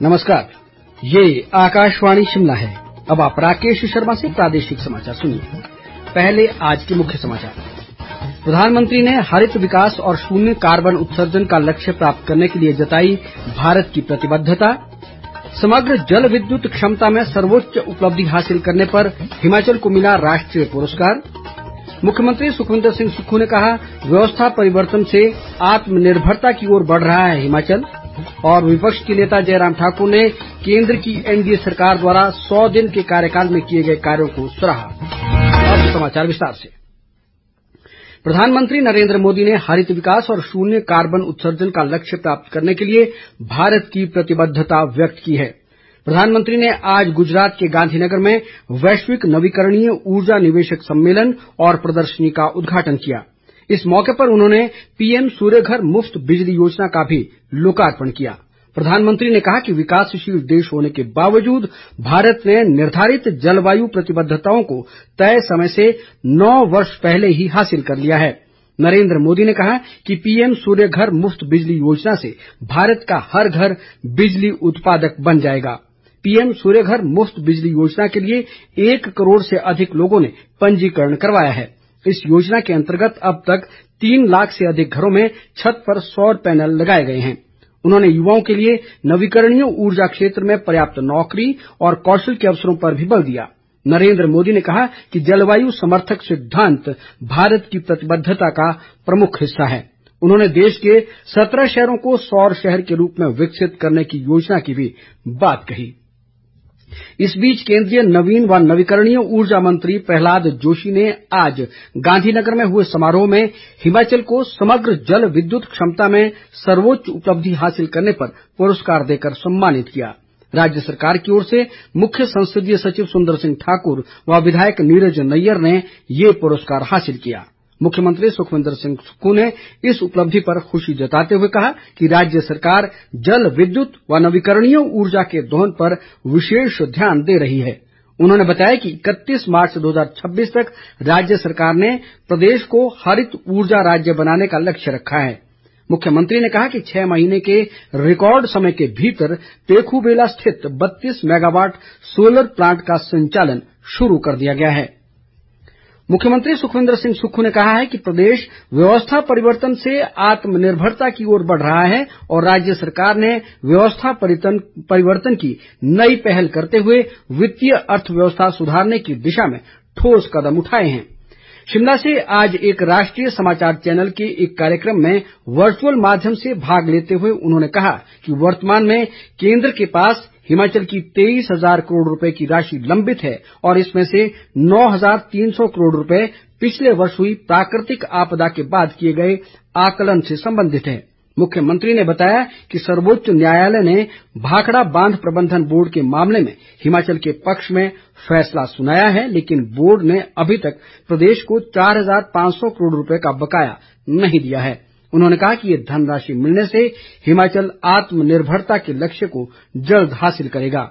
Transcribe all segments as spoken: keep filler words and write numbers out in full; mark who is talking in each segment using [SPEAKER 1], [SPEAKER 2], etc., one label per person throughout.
[SPEAKER 1] नमस्कार, ये आकाशवाणी शिमला है। अब आप राकेश शर्मा से प्रादेशिक समाचार सुनिए। पहले आज के मुख्य समाचार। प्रधानमंत्री ने हरित विकास और शून्य कार्बन उत्सर्जन का लक्ष्य प्राप्त करने के लिए जताई भारत की प्रतिबद्धता। समग्र जल विद्युत क्षमता में सर्वोच्च उपलब्धि हासिल करने पर हिमाचल को मिला राष्ट्रीय पुरस्कार। मुख्यमंत्री सुखविंदर सिंह सुक्खू ने कहा, व्यवस्था परिवर्तन से आत्मनिर्भरता की ओर बढ़ रहा है हिमाचल। और विपक्ष के नेता जयराम ठाकुर ने केंद्र की एनडीए सरकार द्वारा सौ दिन के कार्यकाल में किए गए कार्यों को सराहा। अब समाचार विस्तार से। प्रधानमंत्री नरेंद्र मोदी ने हरित विकास और शून्य कार्बन उत्सर्जन का लक्ष्य प्राप्त करने के लिए भारत की प्रतिबद्धता व्यक्त की है। प्रधानमंत्री ने आज गुजरात के गांधीनगर में वैश्विक नवीकरणीय ऊर्जा निवेशक सम्मेलन और प्रदर्शनी का उद्घाटन किया। इस मौके पर उन्होंने पीएम सूर्यघर मुफ्त बिजली योजना का भी लोकार्पण किया। प्रधानमंत्री ने कहा कि विकासशील देश होने के बावजूद भारत ने निर्धारित जलवायु प्रतिबद्धताओं को तय समय से नौ वर्ष पहले ही हासिल कर लिया है। नरेंद्र मोदी ने कहा कि पीएम सूर्यघर मुफ्त बिजली योजना से भारत का हर घर बिजली उत्पादक बन जाएगा। पीएम सूर्यघर मुफ्त बिजली योजना के लिए एक करोड़ से अधिक लोगों ने पंजीकरण करवाया है। इस योजना के अंतर्गत अब तक तीन लाख से अधिक घरों में छत पर सौर पैनल लगाए गए हैं। उन्होंने युवाओं के लिए नवीकरणीय ऊर्जा क्षेत्र में पर्याप्त नौकरी और कौशल के अवसरों पर भी बल दिया। नरेंद्र मोदी ने कहा कि जलवायु समर्थक सिद्धांत भारत की प्रतिबद्धता का प्रमुख हिस्सा है। उन्होंने देश के सत्रह शहरों को सौर शहर के रूप में विकसित करने की योजना की भी बात कही। इस बीच केंद्रीय नवीन व नवीकरणीय ऊर्जा मंत्री प्रहलाद जोशी ने आज गांधीनगर में हुए समारोह में हिमाचल को समग्र जल विद्युत क्षमता में सर्वोच्च उपलब्धि हासिल करने पर पुरस्कार देकर सम्मानित किया। राज्य सरकार की ओर से मुख्य संसदीय सचिव सुंदर सिंह ठाकुर व विधायक नीरज नैयर ने ये पुरस्कार हासिल किया। मुख्यमंत्री सुखविंदर सिंह सुक्खू ने इस उपलब्धि पर खुशी जताते हुए कहा कि राज्य सरकार जल विद्युत व नवीकरणीय ऊर्जा के दोहन पर विशेष ध्यान दे रही है। उन्होंने बताया कि इकतीस मार्च दो हज़ार छब्बीस तक राज्य सरकार ने प्रदेश को हरित ऊर्जा राज्य बनाने का लक्ष्य रखा है। मुख्यमंत्री ने कहा कि छह महीने के रिकॉर्ड समय के भीतर पेखूबेला स्थित बत्तीस मेगावाट सोलर प्लांट का संचालन शुरू कर दिया गया है। मुख्यमंत्री सुखविंदर सिंह सुक्खू ने कहा है कि प्रदेश व्यवस्था परिवर्तन से आत्मनिर्भरता की ओर बढ़ रहा है और राज्य सरकार ने व्यवस्था परिवर्तन की नई पहल करते हुए वित्तीय अर्थव्यवस्था सुधारने की दिशा में ठोस कदम उठाए हैं। शिमला से आज एक राष्ट्रीय समाचार चैनल के एक कार्यक्रम में वर्चुअल माध्यम से भाग लेते हुए उन्होंने कहा कि वर्तमान में केंद्र के पास हिमाचल की तेईस हजार करोड़ रुपए की राशि लंबित है और इसमें से नौ हजार तीन सौ करोड़ रुपए पिछले वर्ष हुई प्राकृतिक आपदा के बाद किए गए आकलन से संबंधित है। मुख्यमंत्री ने बताया कि सर्वोच्च न्यायालय ने भाखड़ा बांध प्रबंधन बोर्ड के मामले में हिमाचल के पक्ष में फैसला सुनाया है, लेकिन बोर्ड ने अभी तक प्रदेश को चार हजार पांच सौ करोड़ रुपए का बकाया नहीं दिया है। उन्होंने कहा कि ये धनराशि मिलने से हिमाचल आत्मनिर्भरता के लक्ष्य को जल्द हासिल करेगा।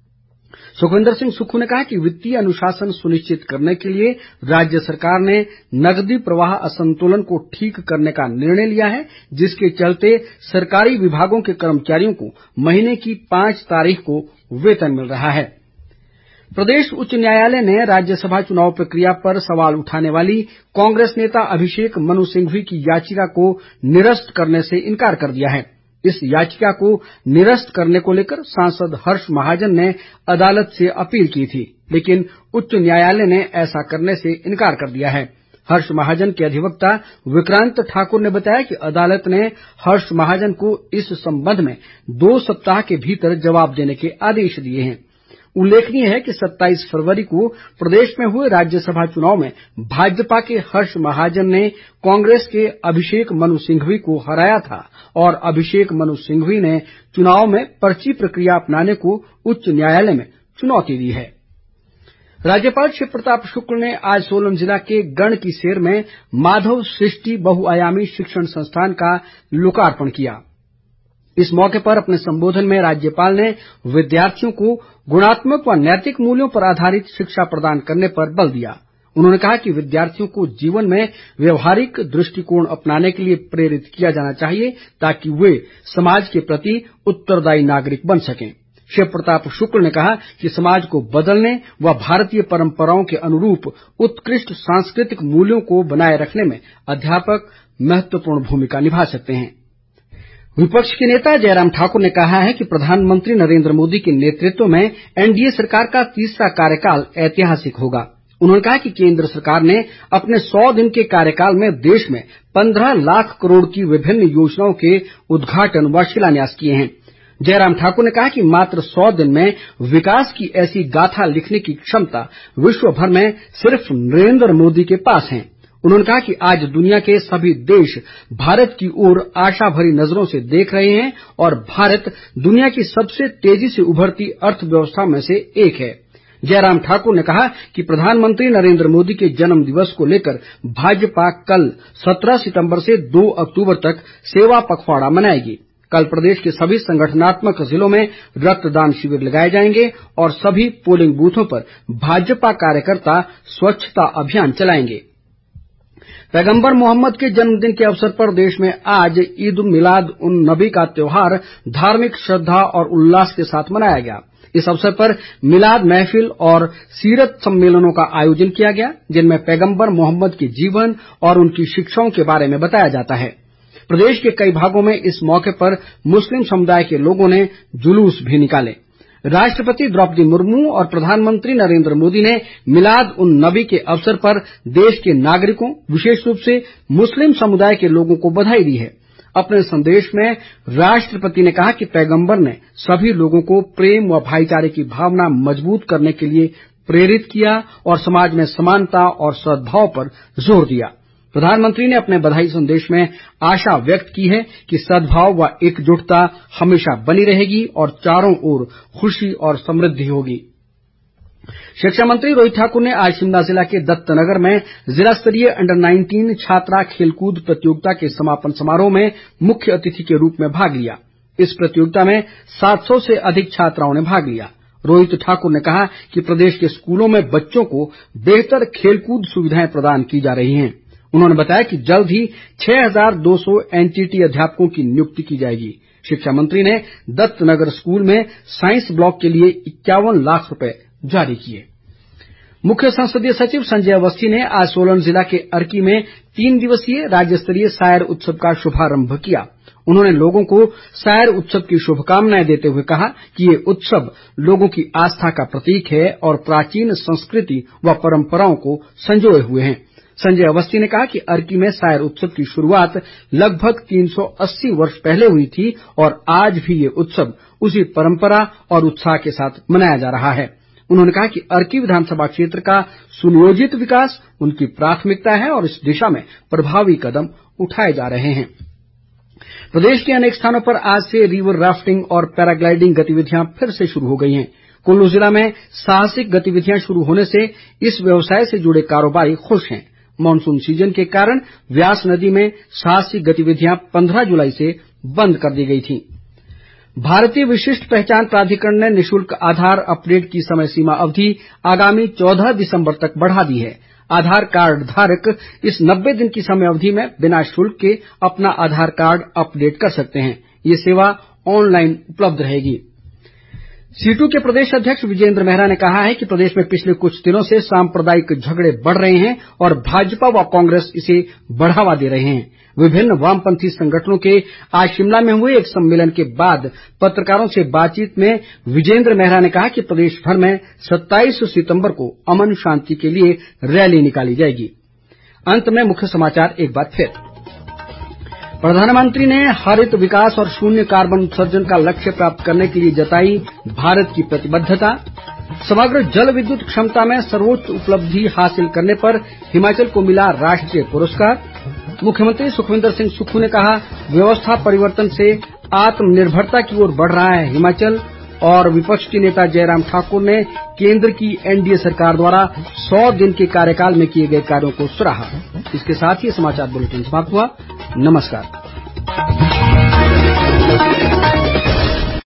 [SPEAKER 1] सुखविंदर सिंह सुक्खू ने कहा कि वित्तीय अनुशासन सुनिश्चित करने के लिए राज्य सरकार ने नकदी प्रवाह असंतुलन को ठीक करने का निर्णय लिया है, जिसके चलते सरकारी विभागों के कर्मचारियों को महीने की पांच तारीख को वेतन मिल रहा है। प्रदेश उच्च न्यायालय ने राज्यसभा चुनाव प्रक्रिया पर सवाल उठाने वाली कांग्रेस नेता अभिषेक मनु सिंघवी की याचिका को निरस्त करने से इनकार कर दिया है। इस याचिका को निरस्त करने को लेकर सांसद हर्ष महाजन ने अदालत से अपील की थी, लेकिन उच्च न्यायालय ने ऐसा करने से इनकार कर दिया है। हर्ष महाजन के अधिवक्ता विक्रांत ठाकुर ने बताया कि अदालत ने हर्ष महाजन को इस संबंध में दो सप्ताह के भीतर जवाब देने के आदेश दिए हैं। उल्लेखनीय है कि सत्ताईस फरवरी को प्रदेश में हुए राज्यसभा चुनाव में भाजपा के हर्ष महाजन ने कांग्रेस के अभिषेक मनु सिंघवी को हराया था और अभिषेक मनु सिंघवी ने चुनाव में पर्ची प्रक्रिया अपनाने को उच्च न्यायालय में चुनौती दी है। राज्यपाल शिव प्रताप शुक्ल ने आज सोलन जिला के गढ़ की सेर में माधव सृष्टि बहुआयामी शिक्षण संस्थान का लोकार्पण किया। इस मौके पर अपने संबोधन में राज्यपाल ने विद्यार्थियों को गुणात्मक व नैतिक मूल्यों पर आधारित शिक्षा प्रदान करने पर बल दिया। उन्होंने कहा कि विद्यार्थियों को जीवन में व्यवहारिक दृष्टिकोण अपनाने के लिए प्रेरित किया जाना चाहिए ताकि वे समाज के प्रति उत्तरदायी नागरिक बन सकें। शिव प्रताप शुक्ल ने कहा कि समाज को बदलने व भारतीय परंपराओं के अनुरूप उत्कृष्ट सांस्कृतिक मूल्यों को बनाए रखने में अध्यापक महत्वपूर्ण भूमिका निभा सकते हैं। विपक्ष के नेता जयराम ठाकुर ने कहा है कि प्रधानमंत्री नरेंद्र मोदी के नेतृत्व में एनडीए सरकार का तीसरा कार्यकाल ऐतिहासिक होगा। उन्होंने कहा कि केंद्र सरकार ने अपने सौ दिन के कार्यकाल में देश में पंद्रह लाख करोड़ की विभिन्न योजनाओं के उद्घाटन व शिलान्यास किए हैं। जयराम ठाकुर ने कहा कि मात्र सौ दिन में विकास की ऐसी गाथा लिखने की क्षमता विश्व भर में सिर्फ नरेंद्र मोदी के पास है। उन्होंने कहा कि आज दुनिया के सभी देश भारत की ओर आशा भरी नजरों से देख रहे हैं और भारत दुनिया की सबसे तेजी से उभरती अर्थव्यवस्था में से एक है। जयराम ठाकुर ने कहा कि प्रधानमंत्री नरेंद्र मोदी के जन्म दिवस को लेकर भाजपा कल सत्रह सितंबर से दो अक्तूबर तक सेवा पखवाड़ा मनाएगी। कल प्रदेश के सभी संगठनात्मक जिलों में रक्तदान शिविर लगाए जाएंगे और सभी पोलिंग बूथों पर भाजपा कार्यकर्ता स्वच्छता अभियान चलाएंगे। पैगम्बर मोहम्मद के जन्मदिन के अवसर पर देश में आज ईद उल मिलाद उन नबी का त्योहार धार्मिक श्रद्धा और उल्लास के साथ मनाया गया। इस अवसर पर मिलाद महफिल और सीरत सम्मेलनों का आयोजन किया गया, जिनमें पैगम्बर मोहम्मद के जीवन और उनकी शिक्षाओं के बारे में बताया जाता है। प्रदेश के कई भागों में इस मौके पर मुस्लिम समुदाय के लोगों ने जुलूस भी निकाले। राष्ट्रपति द्रौपदी मुर्मू और प्रधानमंत्री नरेंद्र मोदी ने मिलाद उन नबी के अवसर पर देश के नागरिकों, विशेष रूप से मुस्लिम समुदाय के लोगों को बधाई दी है। अपने संदेश में राष्ट्रपति ने कहा कि पैगम्बर ने सभी लोगों को प्रेम व भाईचारे की भावना मजबूत करने के लिए प्रेरित किया और समाज में समानता और सद्भाव पर जोर दिया। प्रधानमंत्री ने अपने बधाई संदेश में आशा व्यक्त की है कि सद्भाव व एकजुटता हमेशा बनी रहेगी और चारों ओर खुशी और समृद्धि होगी। शिक्षा मंत्री रोहित ठाकुर ने आज शिमला जिला के दत्तनगर में जिला स्तरीय अंडर नाइनटीन छात्रा खेलकूद प्रतियोगिता के समापन समारोह में मुख्य अतिथि के रूप में भाग लिया। इस प्रतियोगिता में सात सौ से अधिक छात्राओं ने भाग लिया। रोहित ठाकुर ने कहा कि प्रदेश के स्कूलों में बच्चों को बेहतर खेलकूद सुविधाएं प्रदान की जा रही हैं। उन्होंने बताया कि जल्द ही छह हजार दो सौ एनटीटी अध्यापकों की नियुक्ति की जाएगी। शिक्षा मंत्री ने दत्तनगर स्कूल में साइंस ब्लॉक के लिए इक्यावन लाख रुपए जारी किए। मुख्य संसदीय सचिव संजय अवस्थी ने आज सोलन जिला के अर्की में तीन दिवसीय राज्य स्तरीय सायर उत्सव का शुभारंभ किया। उन्होंने लोगों को सायर उत्सव की शुभकामनाएं देते हुए कहा कि ये उत्सव लोगों की आस्था का प्रतीक है और प्राचीन संस्कृति व परंपराओं को संजोए हुए हैं। संजय अवस्थी ने कहा कि अर्की में सायर उत्सव की शुरुआत लगभग तीन सौ अस्सी वर्ष पहले हुई थी और आज भी ये उत्सव उसी परंपरा और उत्साह के साथ मनाया जा रहा है। उन्होंने कहा कि अर्की विधानसभा क्षेत्र का सुनियोजित विकास उनकी प्राथमिकता है और इस दिशा में प्रभावी कदम उठाए जा रहे हैं। प्रदेश के अनेक स्थानों पर आज से रिवर राफ्टिंग और पैराग्लाइडिंग गतिविधियां फिर से शुरू हो गई हैं। कुल्लू जिला में साहसिक गतिविधियां शुरू होने से इस व्यवसाय से जुड़े कारोबारी खुश हैं। मानसून सीजन के कारण व्यास नदी में साहसिक गतिविधियां पंद्रह जुलाई से बंद कर दी गई थीं। भारतीय विशिष्ट पहचान प्राधिकरण ने निशुल्क आधार अपडेट की समय सीमा अवधि आगामी चौदह दिसंबर तक बढ़ा दी है। आधार कार्ड धारक इस नब्बे दिन की समय अवधि में बिना शुल्क के अपना आधार कार्ड अपडेट कर सकते हैं। ये सेवा ऑनलाइन उपलब्ध रहेगी। सीटू के प्रदेश अध्यक्ष विजेंद्र मेहरा ने कहा है कि प्रदेश में पिछले कुछ दिनों से सांप्रदायिक झगड़े बढ़ रहे हैं और भाजपा व कांग्रेस इसे बढ़ावा दे रहे हैं। विभिन्न वामपंथी संगठनों के आज शिमला में हुए एक सम्मेलन के बाद पत्रकारों से बातचीत में विजेंद्र मेहरा ने कहा कि प्रदेश भर में सत्ताईस सितंबर को अमन शांति के लिए रैली निकाली जाएगी। अंत में मुख्य समाचार एक बार फिर। प्रधानमंत्री ने हरित विकास और शून्य कार्बन उत्सर्जन का लक्ष्य प्राप्त करने के लिए जताई भारत की प्रतिबद्धता। समग्र जल विद्युत क्षमता में सर्वोच्च उपलब्धि हासिल करने पर हिमाचल को मिला राष्ट्रीय पुरस्कार। मुख्यमंत्री सुखविंदर सिंह सुक्खू ने कहा व्यवस्था परिवर्तन से आत्मनिर्भरता की ओर बढ़ रहा है हिमाचल। और विपक्ष के नेता जयराम ठाकुर ने केंद्र की एनडीए सरकार द्वारा सौ दिन के कार्यकाल में किए गए कार्यों को सराहा। इसके साथ ही समाचार बुलेटिन समाप्त हुआ। नमस्कार।